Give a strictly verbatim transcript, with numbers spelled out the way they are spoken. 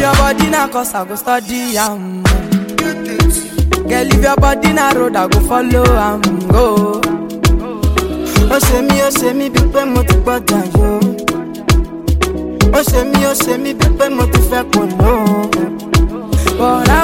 your body na cause I go study am. Girl, if your body na road, I go follow am go. Oh, say me, oh, say me, big pen, mo ti gbọ́dọ̀ yo. Oh, say me, oh, say me, big pen, mo ti fẹ́ kò lò. But I